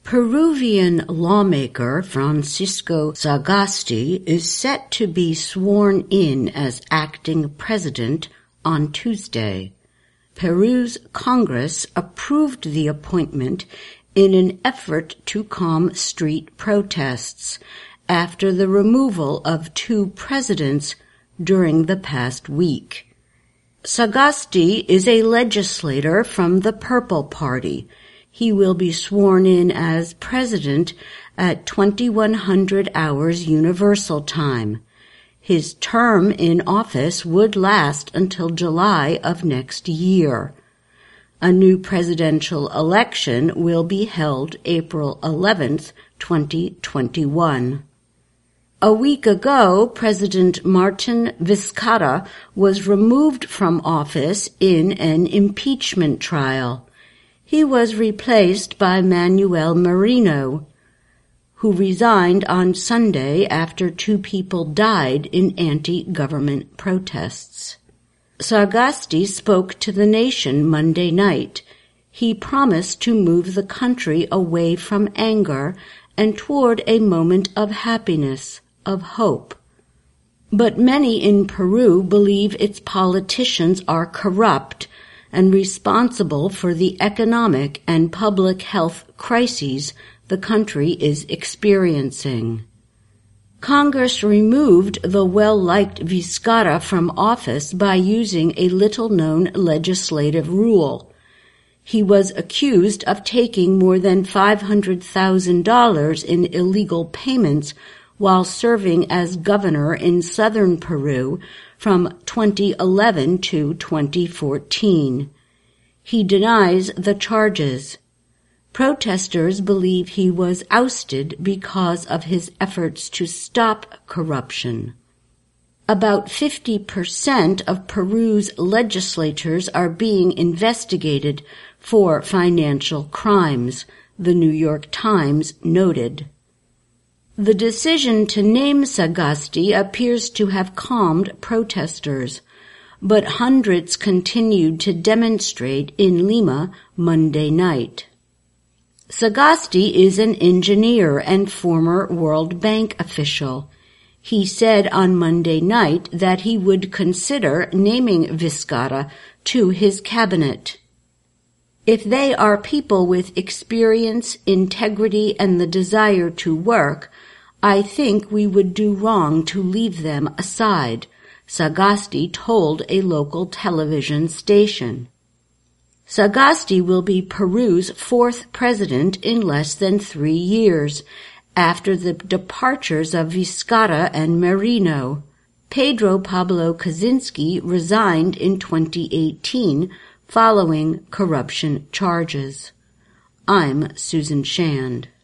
Peruvian lawmaker Francisco Sagasti is set to be sworn in as acting president on Tuesday. Peru's Congress approved the appointment in an effort to calm street protests after the removal of two presidents during the past week. Sagasti is a legislator from the Purple Party. He will be sworn in as president at 2100 hours Universal Time. His term in office would last until July of next year. A new presidential election will be held April 11th, 2021. A week ago, President Martin Vizcarra was removed from office in an impeachment trial. He was replaced by Manuel Merino, who resigned on Sunday after two people died in anti-government protests. Sagasti spoke to the nation Monday night. He promised to move the country away from anger and toward a moment of happiness, of hope. But many in Peru believe its politicians are corrupt and responsible for the economic and public health crises the country is experiencing. Congress removed the well-liked Vizcarra from office by using a little-known legislative rule. He was accused of taking more than $500,000 in illegal payments while serving as governor in southern Peru from 2011 to 2014. He denies the charges. Protesters believe he was ousted because of his efforts to stop corruption. About 50% of Peru's legislators are being investigated for financial crimes, the New York Times noted. The decision to name Sagasti appears to have calmed protesters, but hundreds continued to demonstrate in Lima Monday night. Sagasti is an engineer and former World Bank official. He said on Monday night that he would consider naming Vizcarra to his cabinet. If they are people with experience, integrity, and the desire to work, I think we would do wrong to leave them aside, Sagasti told a local television station. Sagasti will be Peru's fourth president in less than 3 years, after the departures of Vizcarra and Merino. Pedro Pablo Kaczynski resigned in 2018 following corruption charges. I'm Susan Shand.